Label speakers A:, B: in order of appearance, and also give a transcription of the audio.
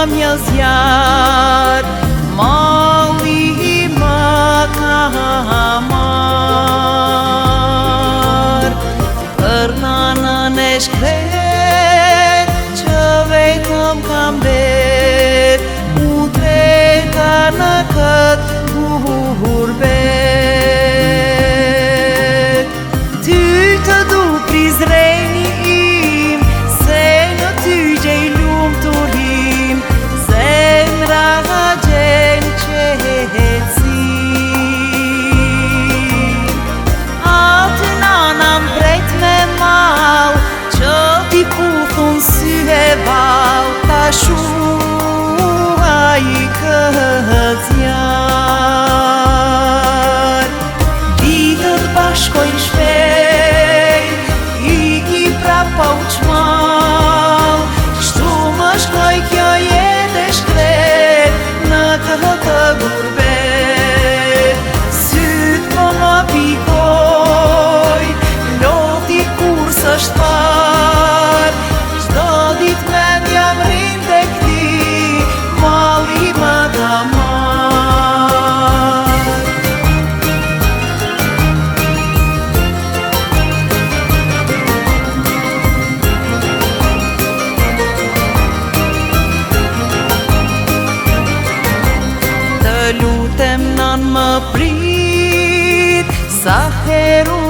A: mja zjarë, mali më ka marë. Për nanën e shkret, që vetëm kam ber, u drejta në këtë gurbet. Ty të du prizreni im, se në ty gjej lumëturim, zemra gjen qetësim. Atë nanam brejt me mal, që ti puthun sy e bal, ta shua i këtë zjarë. Ditët bashkojnë shpejt, iki prapa u qmal, kështu më shkoj kjo jetë e shkret në këtë gurbet. Sytë po më pikoj, loti kur s'është parë, çdo ditë mendja m'rrin tek ti, mali më ka marë. Të lutem nan më prit, sa heru